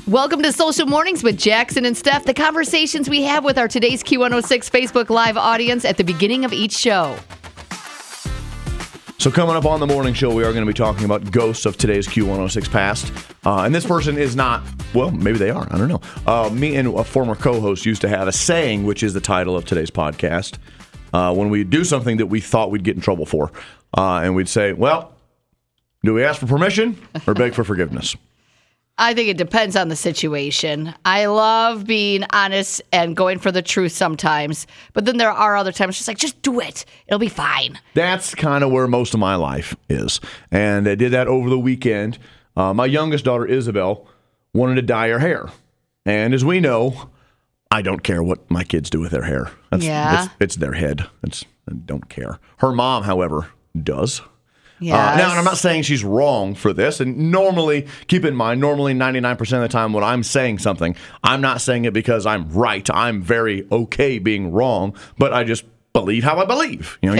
Welcome to Social Mornings with Jackson and Steph, the conversations we have with our Today's Q106 Facebook Live audience at the beginning of each show. So coming up on the morning show, we are going to be talking about ghosts of today's Q106 past. And this person is not, well, maybe they are. I don't know. Me and a former co-host used to have a saying, which is the title of today's podcast, when we do something that we thought we'd get in trouble for. And we'd say, well, do we ask for permission or beg for forgiveness? I think it depends on the situation. I love being honest and going for the truth sometimes, but then there are other times just like, just do it. It'll be fine. That's kind of where most of my life is. And I did that over the weekend. My youngest daughter, Isabel, wanted to dye her hair. And as we know, I don't care what my kids do with their hair. It's their head. I don't care. Her mom, however, does. Yes. Now, and I'm not saying she's wrong for this. And normally, keep in mind, 99% of the time when I'm saying something, I'm not saying it because I'm right. I'm very okay being wrong, but I just believe how I believe. So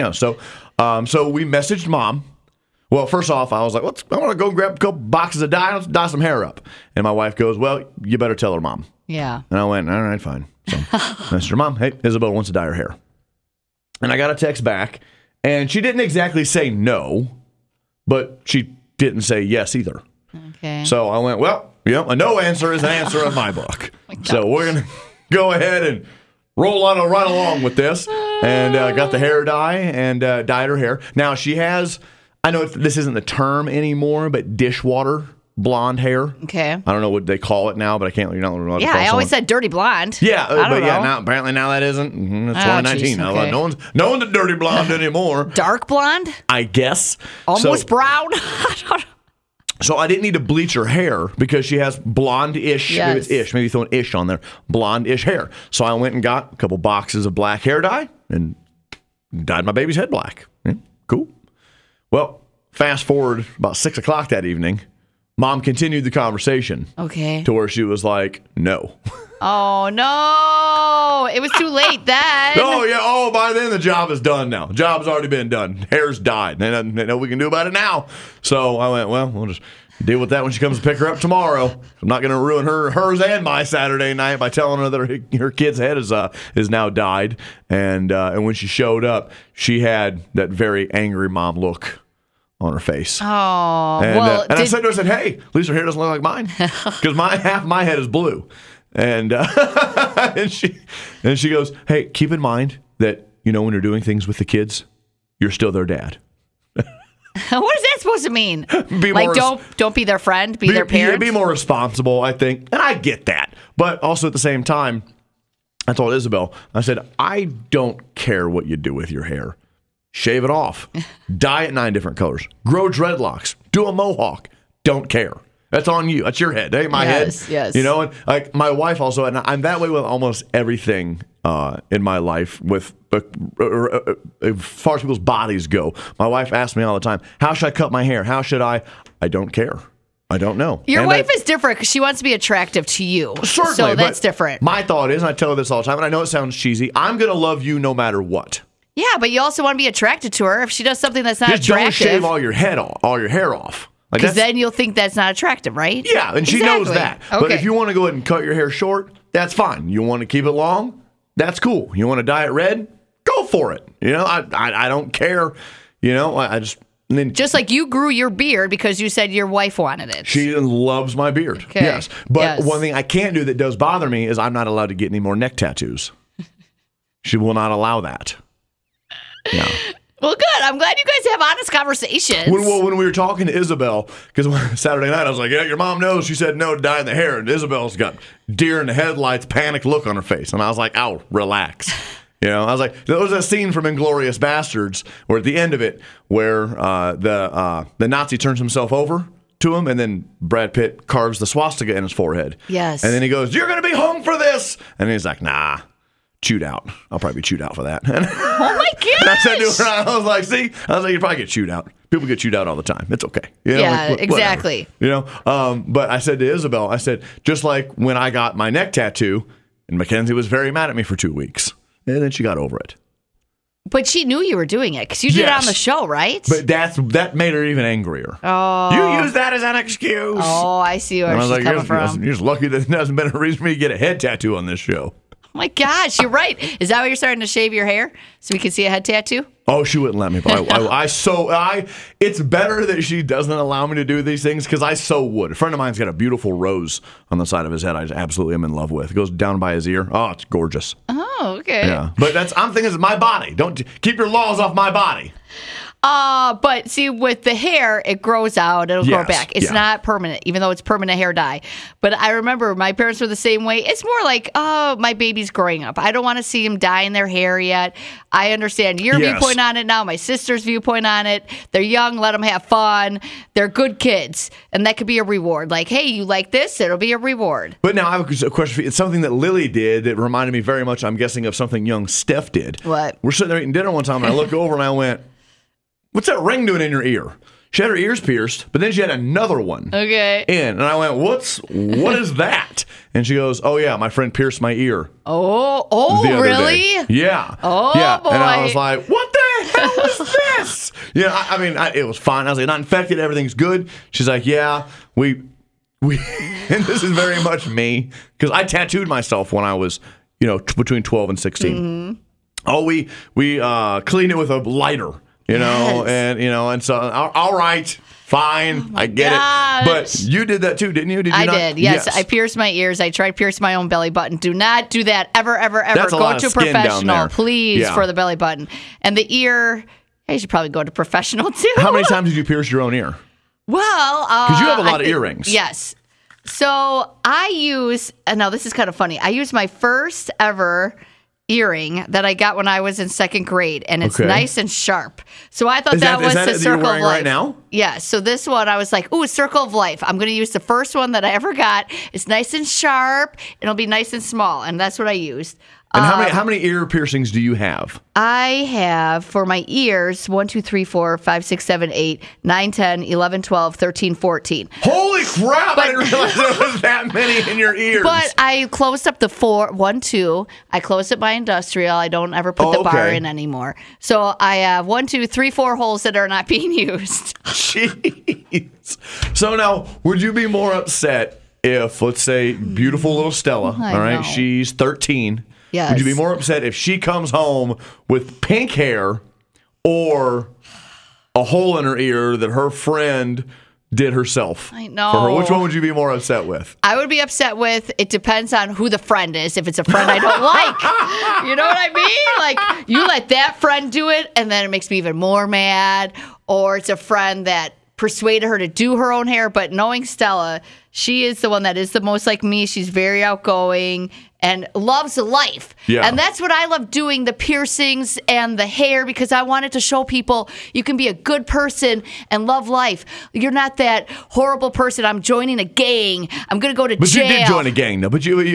we messaged mom. Well, first off, I was like, I want to go grab a couple boxes of dye. Let's dye some hair up. And my wife goes, well, you better tell her mom. Yeah. And I went, all right, fine. So I messaged her mom, hey, Isabel wants to dye her hair. And I got a text back. And she didn't exactly say no, but she didn't say yes either. Okay. So I went, well, a no answer is an answer in my book. So we're going to go ahead and roll on right along with this. And got the hair dye and dyed her hair. Now she has, I know this isn't the term anymore, but dishwater blonde hair. Okay. I don't know what they call it now, but I can't. You're not allowed to call I always said dirty blonde. Yeah, now apparently now that isn't. It's 2019. Geez, okay. No one's a dirty blonde anymore. Dark blonde? I guess. Almost brown. So I didn't need to bleach her hair because she has blonde-ish. Yes. Maybe it's ish. Maybe throw an ish on there. Blonde-ish hair. So I went and got a couple boxes of black hair dye and dyed my baby's head black. Yeah, cool. Well, fast forward about 6 o'clock that evening. Mom continued the conversation. Okay. To where she was like, no. Oh, no. It was too late then. Oh, yeah. Oh, by then the job is done now. Job's already been done. Hair's dyed. Ain't nothing we can do about it now. So I went, well, we'll just deal with that when she comes to pick her up tomorrow. I'm not going to ruin hers and my Saturday night by telling her that her kid's head is now dyed. And when she showed up, she had that very angry mom look on her face. Oh, and I said to her, hey, at least her hair doesn't look like mine, because half my head is blue. And and she goes, hey, keep in mind that when you're doing things with the kids, you're still their dad. What is that supposed to mean? Don't be their friend, be their parent. Be more responsible, I think, and I get that. But also at the same time, I told Isabel, I said, I don't care what you do with your hair. Shave it off. Dye it 9 different colors. Grow dreadlocks. Do a mohawk. Don't care. That's on you. That's your head. That ain't my head. Yes. And like my wife also, and I'm that way with almost everything in my life with as far as people's bodies go. My wife asks me all the time, how should I cut my hair? How should I? I don't care. I don't know. Your wife is different because she wants to be attractive to you. Certainly. So that's different. My thought is, and I tell her this all the time, and I know it sounds cheesy, I'm going to love you no matter what. Yeah, but you also want to be attracted to her. If she does something that's not just attractive, don't shave all your hair off. Because then you'll think that's not attractive, right? Yeah, and she knows that. Okay. But if you want to go ahead and cut your hair short, that's fine. You want to keep it long, that's cool. You want to dye it red, go for it. I don't care. I just. Just like you grew your beard because you said your wife wanted it. She loves my beard. Okay. Yes. But one thing I can't do that does bother me is I'm not allowed to get any more neck tattoos. She will not allow that. No. Well, good. I'm glad you guys have honest conversations. When we were talking to Isabel, because Saturday night I was like, yeah, your mom knows. She said no to dyeing the hair. And Isabel's got deer in the headlights, panicked look on her face. And I was like, oh, relax. I was like, there was a scene from Inglourious Bastards where at the end of it, where the Nazi turns himself over to him, and then Brad Pitt carves the swastika in his forehead. Yes. And then he goes, you're going to be hung for this. And he's like, nah. Chewed out. I'll probably be chewed out for that. Oh my gosh! And I said to her, I was like, you probably get chewed out. People get chewed out all the time. It's okay. Exactly. But I said to Isabel, I said, just like when I got my neck tattoo, and Mackenzie was very mad at me for 2 weeks, and then she got over it. But she knew you were doing it because you did it on Yes. the show, right? But that made her even angrier. Oh. You use that as an excuse. Oh, I see where And I was she's like, coming from. you're just lucky that there hasn't been a reason for me to get a head tattoo on this show. Oh my gosh, you're right. Is that why you're starting to shave your hair so we can see a head tattoo? Oh, she wouldn't let me. But it's better that she doesn't allow me to do these things because I so would. A friend of mine's got a beautiful rose on the side of his head. I just absolutely am in love with. It goes down by his ear. Oh, it's gorgeous. Oh, okay. Yeah, but I'm thinking it's my body. Don't keep your laws off my body. But see, with the hair, it grows out. It'll grow Yes, back. It's yeah. not permanent, even though it's permanent hair dye. But I remember my parents were the same way. It's more like, oh, my baby's growing up. I don't want to see him dyeing their hair yet. I understand your Yes. viewpoint on it now, my sister's viewpoint on it. They're young. Let them have fun. They're good kids. And that could be a reward. Like, hey, you like this? It'll be a reward. But now I have a question for you. It's something that Lily did that reminded me very much, I'm guessing, of something young Steph did. What? We're sitting there eating dinner one time, and I look over and I went, what's that ring doing in your ear? She had her ears pierced, but then she had another one Okay. in. And I went, what is that? And she goes, oh, yeah, my friend pierced my ear. Oh, the other really? day. Yeah. Oh, yeah. boy. And I was like, what the hell is this? I mean, it was fine. I was like, not infected. Everything's good. She's like, yeah, we, and this is very much me because I tattooed myself when I was, between 12 and 16. Mm-hmm. Oh, we cleaned it with a lighter, Yes. and so, all right, fine, I get gosh. it. But you did that too, didn't you? Did you I not? did. Yes. I pierced my ears. I tried to pierce my own belly button. Do not do that ever, ever, ever. That's a Go lot to a of skin down professional, there. please, Yeah. for the belly button. And the ear, I should probably go to professional too. How many times did you pierce your own ear? Well, Because you have a lot of earrings. Yes. So I use, now this is kind of funny. I used my first ever earring that I got when I was in second grade, and it's Okay. nice and sharp. So I thought Is that was that the it that circle you're wearing of life. right now? Yeah. So this one, I was like, ooh, circle of life. I'm going to use the first one that I ever got. It's nice and sharp. It'll be nice and small, and that's what I used. And how many ear piercings do you have? I have for my ears 1, 2, 3, 4, 5, 6, 7, 8, 9, 10, 11, 12, 13, 14. Holy crap! I didn't realize there was that many in your ears. But I closed up the 1, 2. I closed up my industrial. I don't ever put the bar okay. in anymore. So I have 1, 2, 3, 4 holes that are not being used. Jeez. So now, would you be more upset if, let's say, beautiful little Stella, I all right, know. she's 13. Yes. Would you be more upset if she comes home with pink hair or a hole in her ear that her friend did herself? I know. For her? Which one would you be more upset with? I would be upset with, it depends on who the friend is. If it's a friend I don't like. You know what I mean? Like, you let that friend do it, and then it makes me even more mad. Or it's a friend that persuaded her to do her own hair. But knowing Stella, she is the one that is the most like me. She's very outgoing and loves life. Yeah. And that's what I love doing, the piercings and the hair, because I wanted to show people you can be a good person and love life. You're not that horrible person. I'm joining a gang. I'm going to go to But jail. you did join a gang, though. But you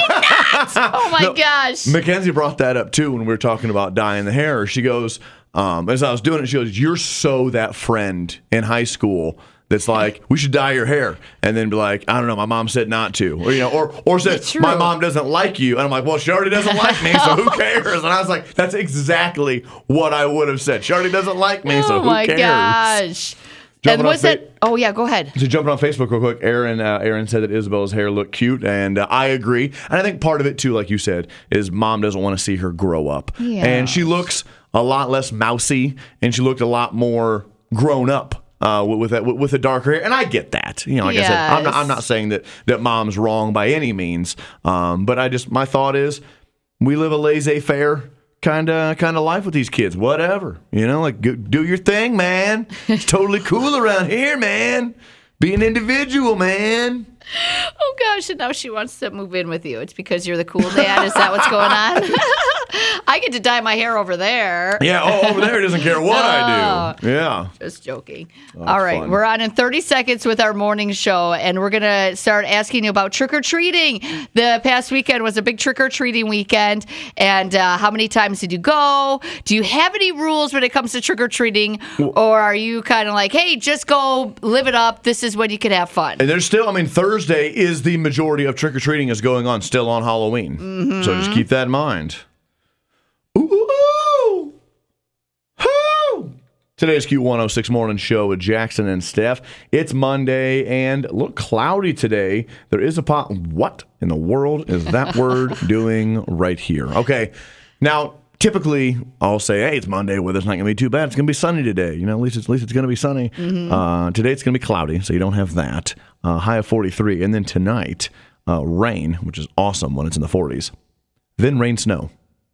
Oh, my gosh. Mackenzie brought that up too when we were talking about dyeing the hair. She goes, as I was doing it, she goes, "You're so that friend in high school that's like, we should dye your hair," and then be like, "I don't know, my mom said not to," or said, True. "My mom doesn't like you," and I'm like, "Well, she already doesn't like me, so who cares?" And I was like, "That's exactly what I would have said. She already doesn't like me, so Oh, who my cares?" gosh. Jumping And on was that? Oh, yeah, go ahead. So jumping on Facebook real quick, Aaron said that Isabella's hair looked cute, and I agree. And I think part of it too, like you said, is mom doesn't want to see her grow up, Yeah. and she looks a lot less mousy, and she looked a lot more grown up with the darker hair. And I get that. Like I said, I'm Yes. not saying that mom's wrong by any means, but my thought is we live a laissez-faire kind of life with these kids. Whatever, like do your thing, man. It's totally cool around here, man. Be an individual, man. Oh, gosh. And now she wants to move in with you. It's because you're the cool dad. Is that what's going on? I get to dye my hair over there. Yeah, over there, he doesn't care what I do. Yeah. Just joking. All right. fun. We're on in 30 seconds with our morning show, and we're going to start asking you about trick-or-treating. The past weekend was a big trick-or-treating weekend, and how many times did you go? Do you have any rules when it comes to trick-or-treating, or are you kind of like, hey, just go live it up. This is when you can have fun. And there's still, Thursday is the majority of trick-or-treating is going on still on Halloween. So just keep that in mind. Ooh. Today's Q106 Morning Show with Jackson and Steph. It's Monday and look cloudy today. There is a pot. What in the world is that word doing right here? Okay, now typically I'll say, hey, it's Monday. Weather's not going to be too bad. It's going to be sunny today. At least it's going to be sunny. Today it's going to be cloudy, so you don't have that. High of 43, and then tonight rain, which is awesome when it's in the 40s. Then rain, snow.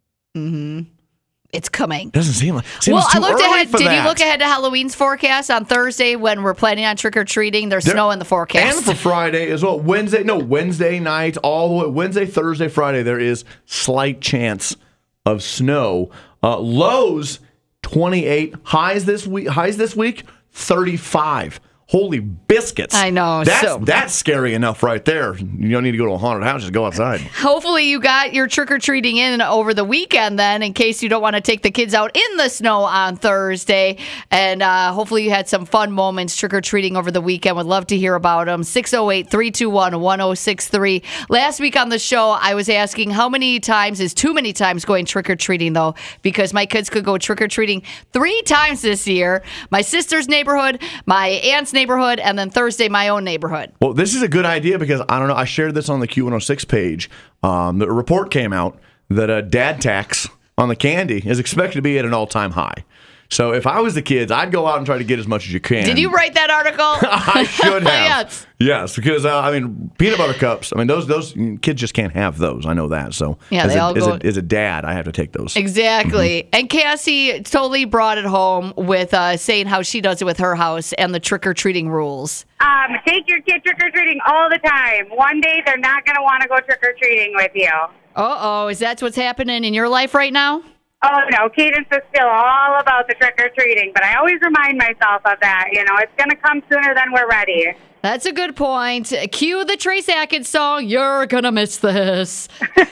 It's coming. Doesn't seem like. Well, I too looked early ahead. for Did that. you look ahead to Halloween's forecast on Thursday when we're planning on trick or treating? There's snow in the forecast. And for Friday as well. Wednesday night, all the way Wednesday, Thursday, Friday, there is slight chance of snow. Lows 28. Highs this week 35. Holy biscuits. I know. That's scary enough right there. You don't need to go to a haunted house, just go outside. Hopefully you got your trick-or-treating in over the weekend then, in case you don't want to take the kids out in the snow on Thursday. And hopefully you had some fun moments trick-or-treating over the weekend. Would love to hear about them. 608-321-1063. Last week on the show, I was asking how many times is too many times going trick-or-treating, though, because my kids could go trick-or-treating 3 times this year. My sister's neighborhood, my aunt's neighborhood, and then Thursday, my own neighborhood. Well, this is a good idea because, I don't know, I shared this on the Q106 page. The report came out that dad tax on the candy is expected to be at an all-time high. So if I was the kids, I'd go out and try to get as much as you can. Did you write that article? I should have. Yes. Because, peanut butter cups, those kids just can't have those. I know that. So yeah, as a dad, I have to take those. Exactly. And Cassie totally brought it home with saying how she does it with her house and the trick-or-treating rules. Take your kid trick-or-treating all the time. One day they're not going to want to go trick-or-treating with you. Uh-oh. Is that what's happening in your life right now? Oh, no. Cadence is still all about the trick-or-treating, but I always remind myself of that. It's going to come sooner than we're ready. That's a good point. Cue the Trace Atkins song, You're Gonna Miss This.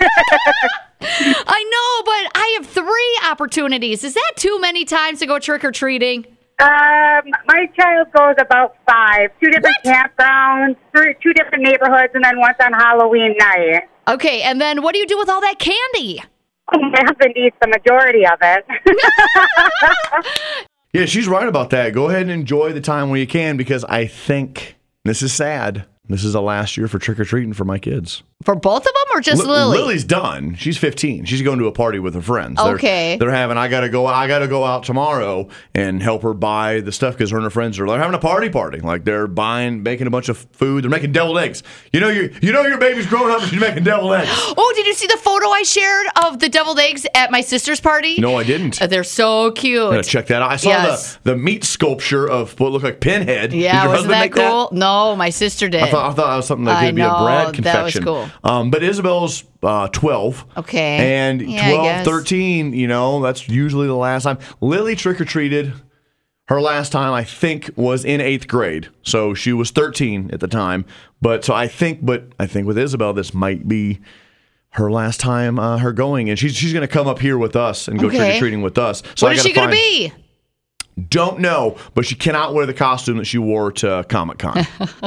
I know, but I have 3 opportunities. Is that too many times to go trick-or-treating? My child goes about 5. 2 different campgrounds, 2 different neighborhoods, and then once on Halloween night. Okay, and then what do you do with all that candy? My husband eats the majority of it. Yeah, she's right about that. Go ahead and enjoy the time when you can, because I think this is sad. This is the last year for trick-or-treating for my kids. For both of them or just Lily? Lily's done. She's 15. She's going to a party with her friends. Okay. They're having, I got to go out tomorrow and help her buy the stuff because her and her friends are having a party. Like they're making a bunch of food. They're making deviled eggs. You know your baby's growing up and she's making deviled eggs. Oh, did you see the photo I shared of the deviled eggs at my sister's party? No, I didn't. They're so cute. I'm gonna check that out. I saw the meat sculpture of what looked like Pinhead. Yeah, did your wasn't husband that make cool? that? No, my sister did. I thought that was something that could be a Brad confection. That was cool. But Isabel's 12. Okay. And Yeah, 12, 13, that's usually the last time. Lily trick-or-treated. Her last time, I think, was in 8th grade. So she was 13 at the time. But I think with Isabel, this might be her last time her going. And she's going to come up here with us and go trick-or-treating with us. So what is she going to be? Don't know, but she cannot wear the costume that she wore to Comic-Con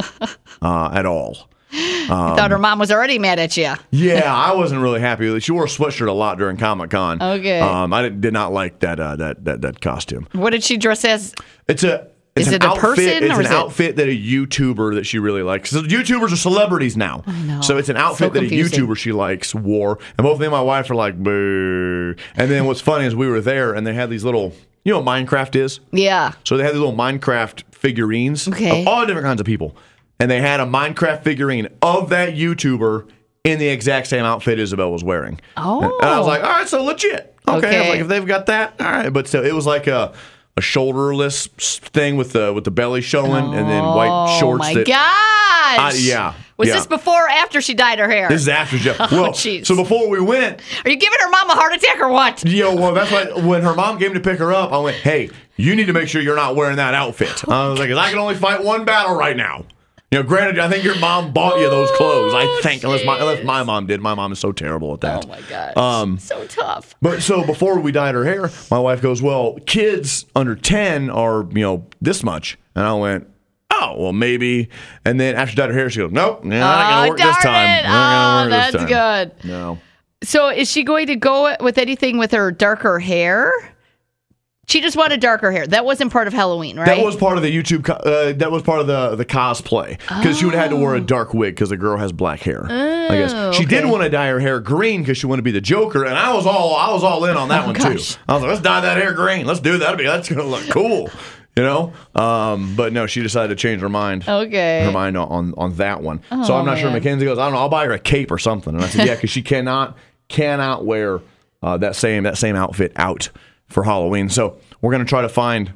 at all. I thought her mom was already mad at you. Yeah, I wasn't really happy with it. She wore a sweatshirt a lot during Comic-Con. Okay. I did not like that costume. What did she dress as? Is it a person? It's an outfit that a YouTuber that she really likes. So YouTubers are celebrities now. I know. So it's an outfit that a YouTuber she likes wore. And both me and my wife are like, boo. And then what's funny is we were there and they had these little, you know what Minecraft is? Yeah. So they had these little Minecraft figurines of all different kinds of people. And they had a Minecraft figurine of that YouTuber in the exact same outfit Isabel was wearing. Oh. And I was like, all right, so legit. Okay. I was like, if they've got that, all right. But still, it was like a shoulderless thing with the belly showing and then white shorts. Oh, my gosh. Yeah. Was this before or after she dyed her hair? This is after she. Well, so before we went. Are you giving her mom a heart attack or what? Well, that's why when her mom came to pick her up, I went, hey, you need to make sure you're not wearing that outfit. I was like, I can only fight one battle right now. Granted, I think your mom bought you those clothes. I think, unless my mom did. My mom is so terrible at that. Oh, my gosh. So tough. But so before we dyed her hair, my wife goes, well, kids under 10 are, this much. And I went, oh, well, maybe. And then after she dyed her hair, she goes, nope, not going to work this time. That's good. No. So is she going to go with anything with her darker hair? She just wanted darker hair. That wasn't part of Halloween, right? That was part of the YouTube. That was part of the cosplay because she would have had to wear a dark wig because the girl has black hair. I guess she did want to dye her hair green because she wanted to be the Joker, and I was all in on that one too. I was like, let's dye that hair green. Let's do that. That's gonna look cool, you know. But no, she decided to change her mind. Okay, her mind on that one. So I'm not sure. Mackenzie goes, I don't know. I'll buy her a cape or something. And I said, yeah, because she cannot wear that same outfit out for Halloween. So we're going to try to find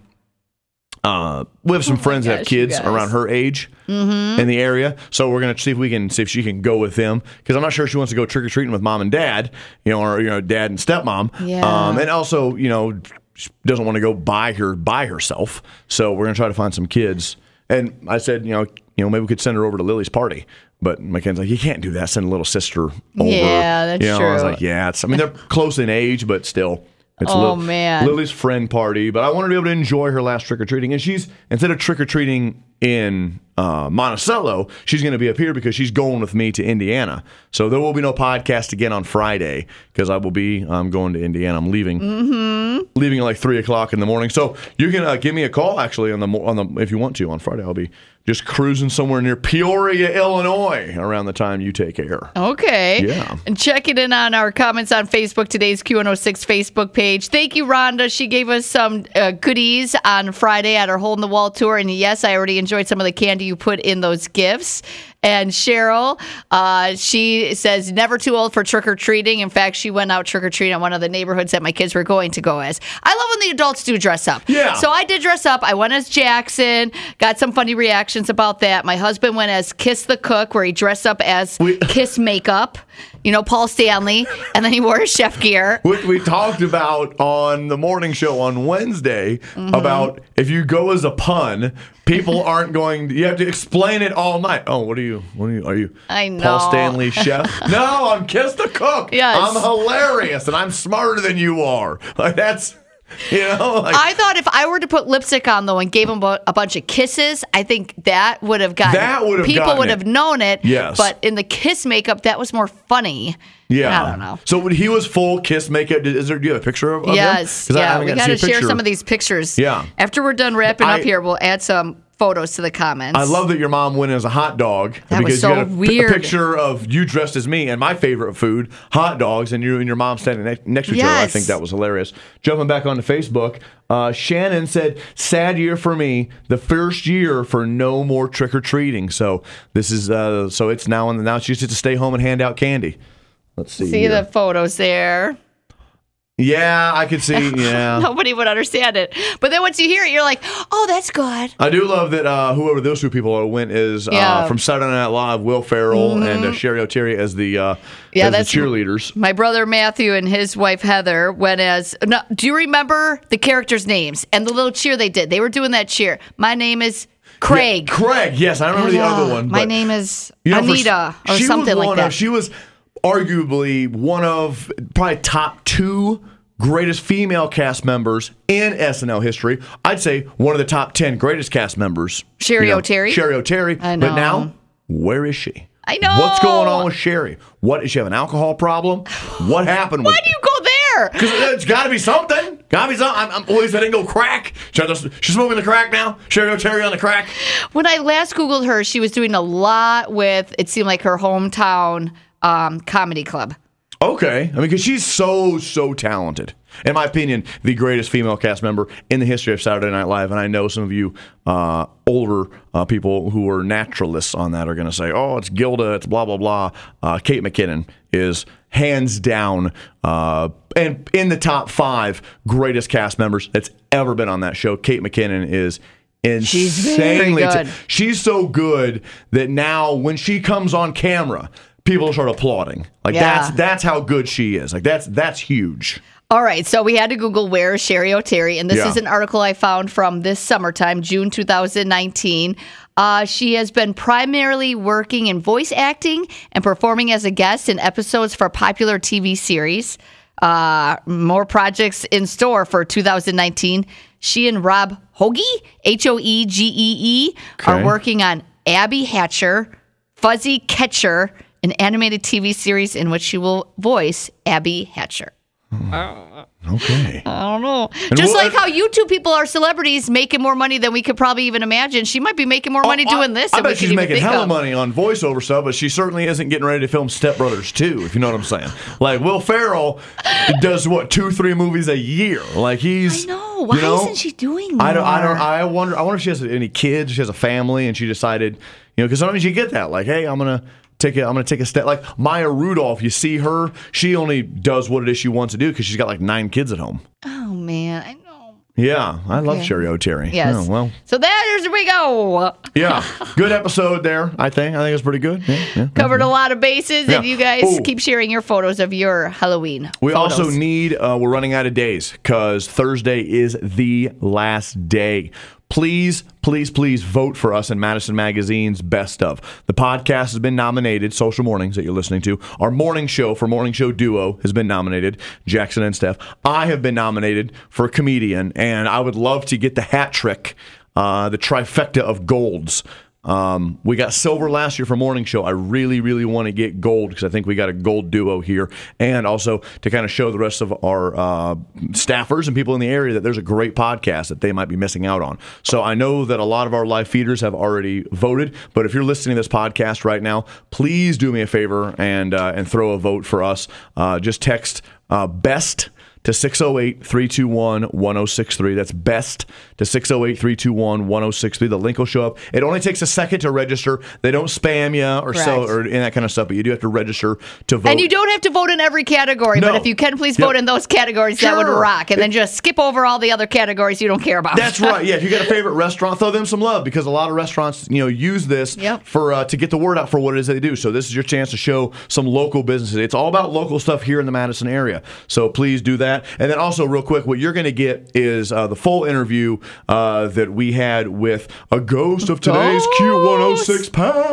we have some friends that have kids around her age in the area, so we're going to see if she can go with them, because I'm not sure she wants to go trick-or-treating with mom and dad, or dad and stepmom, and also she doesn't want to go by herself, so we're going to try to find some kids. And I said, maybe we could send her over to Lily's party. But Mackenzie's like, you can't do that. Send a little sister over. Yeah, that's true. I was like, yeah. They're close in age, but still. It's man. Lily's friend party. But I want her to be able to enjoy her last trick-or-treating. And she's, instead of trick-or-treating in Monticello, she's going to be up here because she's going with me to Indiana. So there will be no podcast again on Friday because I will be going to Indiana. I'm leaving at like 3 o'clock in the morning. So you can give me a call actually on the if you want to on Friday. I'll be just cruising somewhere near Peoria, Illinois around the time you take air. Okay. Yeah. And checking in on our comments on Facebook, today's Q106 Facebook page. Thank you, Rhonda. She gave us some goodies on Friday at our Hole in the Wall tour. And yes, I already enjoyed some of the candy you put in those gifts. And Cheryl, she says, never too old for trick-or-treating. In fact, she went out trick-or-treating in one of the neighborhoods that my kids were going to go as. I love when the adults do dress up. Yeah. So I did dress up. I went as Jackson, got some funny reactions about that. My husband went as Kiss the Cook, where he dressed up as Kiss makeup. Paul Stanley, and then he wore his chef gear. We talked about on the morning show on Wednesday about if you go as a pun, people aren't going. You have to explain it all night. Oh, what are you? Are you? I know. Paul Stanley chef? No, I'm Kiss the Cook. Yes. I'm hilarious, and I'm smarter than you are. Like that's. I thought if I were to put lipstick on though and gave him a bunch of kisses, I think that would have gotten people would have known it. Yes. But in the kiss makeup, that was more funny. Yeah. I don't know. So when he was full kiss makeup, do you have a picture of yes. him? Yeah. We got to share some of these pictures. Yeah. After we're done wrapping up here, we'll add some photos to the comments. I love that your mom went as a hot dog. That was so weird. A picture of you dressed as me and my favorite food, hot dogs, and you and your mom standing next to each other. I think that was hilarious. Jumping back onto Facebook, Shannon said, sad year for me, the first year for no more trick-or-treating. So this is so it's now she gets to stay home and hand out candy. Let's see. See the photos there. Yeah, I could see. Yeah. Nobody would understand it. But then once you hear it, you're like, oh, that's good. I do love that whoever those two people went is from Saturday Night Live, Will Ferrell and Sherry O'Terry as the cheerleaders. My brother Matthew and his wife Heather went as. No, do you remember the characters' names and the little cheer they did? They were doing that cheer. My name is Craig. Yeah, Craig, yes. I remember the other one. My name is Anita or something like that. She was arguably one of probably top 2 greatest female cast members in SNL history. I'd say one of the top 10 greatest cast members. Sherry O'Terry. Sherry O'Terry. I know. But now, where is she? I know. What's going on with Sherry? Does she have an alcohol problem? What happened with Why do you go there? Because it's got to be something. Got to be something. I'm always letting go crack. She's smoking the crack now? Sherry O'Terry on the crack? When I last Googled her, she was doing a lot with, it seemed like her hometown comedy club. Okay. Because she's so talented. In my opinion, the greatest female cast member in the history of Saturday Night Live. And I know some of you older people who are naturalists on that are going to say, oh, it's Gilda, it's blah, blah, blah. Kate McKinnon is hands down and in the top 5 greatest cast members that's ever been on that show. Kate McKinnon is insanely good. She's so good that now when she comes on camera, people start applauding. That's how good she is. That's huge. All right, so we had to Google where is Sherry O'Terry, and this is an article I found from this summertime, June 2019. She has been primarily working in voice acting and performing as a guest in episodes for popular TV series. More projects in store for 2019. She and Rob Hoege, Hoegee, are working on Abby Hatcher, Fuzzy Catcher, an animated TV series in which she will voice Abby Hatcher. Okay. I don't know. Just like how YouTube people are celebrities making more money than we could probably even imagine. She might be making more money doing this. I than we bet she's could even making think hella of. money on voiceover stuff, but she certainly isn't getting ready to film Step Brothers 2, if you know what I'm saying. Like, Will Ferrell does, 2-3 movies a year? Like, he's... I know. Why isn't she doing more? I wonder if she has any kids, she has a family, and she decided, because sometimes you get that, like, hey, I'm gonna take a step. Like Maya Rudolph, you see her, she only does what it is she wants to do because she's got like 9 kids at home. Oh man, I know. Yeah, I love Sherry O'Terry. Yes. Oh, well. So there we go. Yeah, good episode there. I think it's pretty good. Yeah. Covered a lot of bases, and Yeah. you guys Ooh. keep sharing your photos of your Halloween. We photos. also need, we're running out of days because Thursday is the last day. Please, please, please vote for us in Madison Magazine's Best Of. The podcast has been nominated, Social Mornings that you're listening to. Our morning show for Morning Show Duo has been nominated, Jackson and Steph. I have been nominated for Comedian, and I would love to get the hat trick, the trifecta of golds. We got silver last year for Morning Show. I really, really want to get gold because I think we got a gold duo here. And also to kind of show the rest of our staffers and people in the area that there's a great podcast that they might be missing out on. So I know that a lot of our live feeders have already voted, but if you're listening to this podcast right now, please do me a favor and throw a vote for us. Just text BEST to 608-321-1063. That's BEST to 608-321-1063. The link will show up. It only takes a second to register. They don't spam you or and that kind of stuff, but you do have to register to vote. And you don't have to vote in every category, No. but if you can, please vote in those categories, that would Sure. rock. And then just skip over all the other categories you don't care about. That's right. Yeah, if you got a favorite restaurant, throw them some love because a lot of restaurants, use this for to get the word out for what it is they do. So this is your chance to show some local businesses. It's all about local stuff here in the Madison area. So please do that. And then also, real quick, what you're going to get is the full interview that we had with a ghost of today's Q106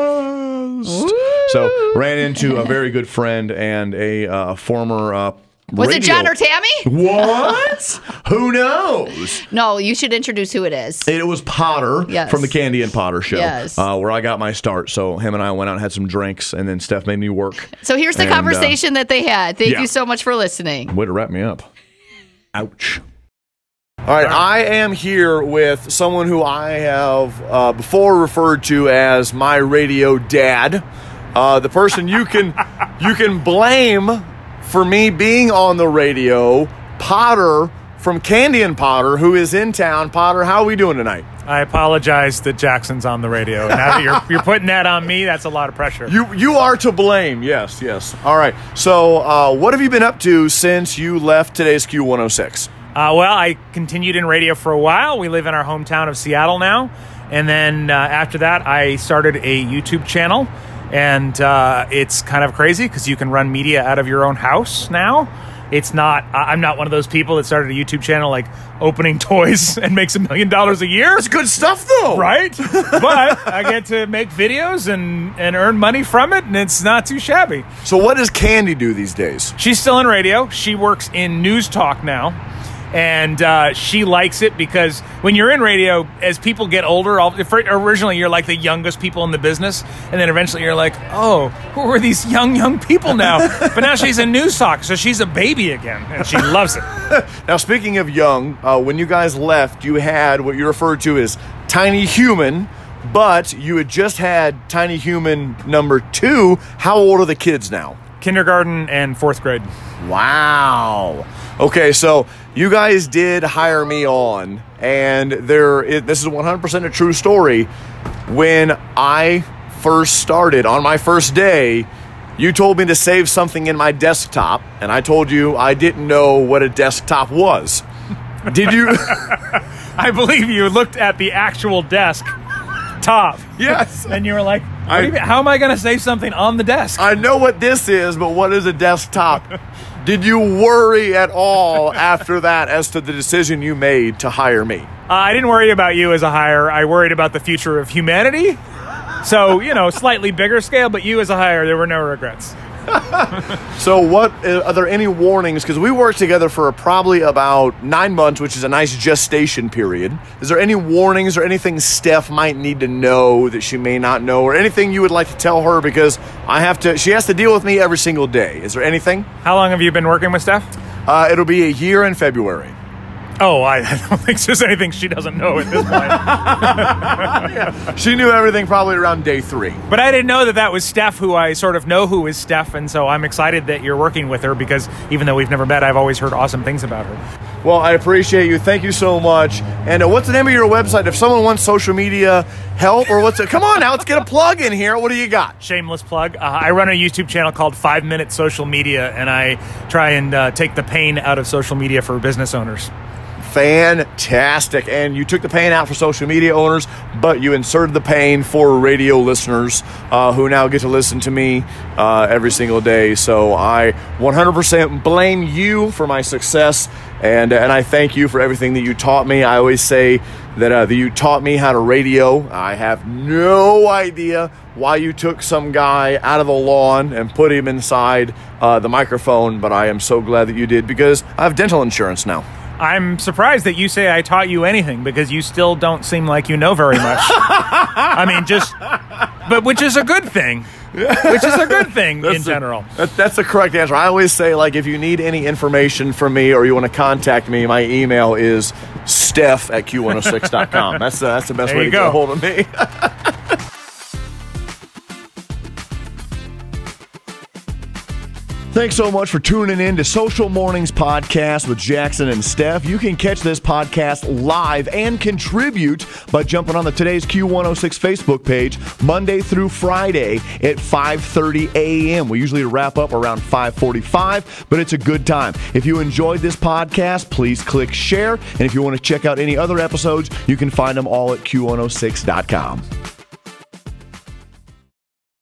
past. So ran into a very good friend and a former. Was it John or Tammy? What? Who knows? No, you should introduce who it is. It was Potter from the Candy and Potter show, where I got my start. So him and I went out and had some drinks, and then Steph made me work. So here's the conversation that they had. Thank you so much for listening. Way to wrap me up. Ouch. All right, I am here with someone who I have before referred to as my radio dad, the person you can blame for me being on the radio, Potter from Candy and Potter, who is in town. Potter, how are we doing tonight? I apologize that Jackson's on the radio. Now that you're putting that on me, that's a lot of pressure. You are to blame. Yes. All right. So what have you been up to since you left today's Q106? Well, I continued in radio for a while. We live in our hometown of Seattle now. And then after that, I started a YouTube channel. And it's kind of crazy because you can run media out of your own house now. I'm not one of those people that started a YouTube channel like opening toys and makes $1 million a year. That's good stuff, though. Right? But I get to make videos and earn money from it, and it's not too shabby. So what does Candy do these days? She's still in radio. She works in news talk now. And she likes it because when you're in radio, as people get older, originally you're like the youngest people in the business. And then eventually you're like, oh, who are these young people now? But now she's in news talk, so she's a baby again. And she loves it. Now, speaking of young, when you guys left, you had what you referred to as Tiny Human, but you had just had Tiny Human number 2. How old are the kids now? Kindergarten and 4th grade. Wow. Okay, so you guys did hire me on, and this is 100% a true story. When I first started, on my first day, you told me to save something in my desktop, and I told you I didn't know what a desktop was. Did you? I believe you looked at the actual desk top. Yes. And you were like, how am I going to save something on the desk? I know what this is, but what is a desktop? Did you worry at all after that as to the decision you made to hire me? I didn't worry about you as a hire. I worried about the future of humanity. So, slightly bigger scale, but you as a hire, there were no regrets. So are there any warnings? Because we worked together for probably about 9 months, which is a nice gestation period. Is there any warnings or anything Steph might need to know that she may not know, or anything you would like to tell her? Because she has to deal with me every single day. Is there anything? How long have you been working with Steph? It'll be a year in February. Oh, I don't think there's anything she doesn't know at this point. Yeah. She knew everything probably around day 3. But I didn't know that was Steph, who I sort of know who is Steph, and so I'm excited that you're working with her because even though we've never met, I've always heard awesome things about her. Well, I appreciate you. Thank you so much. And what's the name of your website? If someone wants social media help or what's it? Come on now, let's get a plug in here. What do you got? Shameless plug. I run a YouTube channel called 5 Minute Social Media, and I try and take the pain out of social media for business owners. Fantastic. And you took the pain out for social media owners, but you inserted the pain for radio listeners who now get to listen to me every single day. So I 100% blame you for my success, and I thank you for everything that you taught me. I always say that you taught me how to radio. I have no idea why you took some guy out of the lawn and put him inside the microphone, but I am so glad that you did because I have dental insurance now. I'm surprised that you say I taught you anything because you still don't seem like you know very much. I mean, but which is a good thing. Which is a good thing in general. That's the correct answer. I always say, like, if you need any information from me or you want to contact me, my email is steph@q106.com. That's the best way to get a hold of me. Thanks so much for tuning in to Social Mornings Podcast with Jackson and Steph. You can catch this podcast live and contribute by jumping on the Today's Q106 Facebook page Monday through Friday at 5:30 a.m. We usually wrap up around 5:45, but it's a good time. If you enjoyed this podcast, please click share. And if you want to check out any other episodes, you can find them all at q106.com.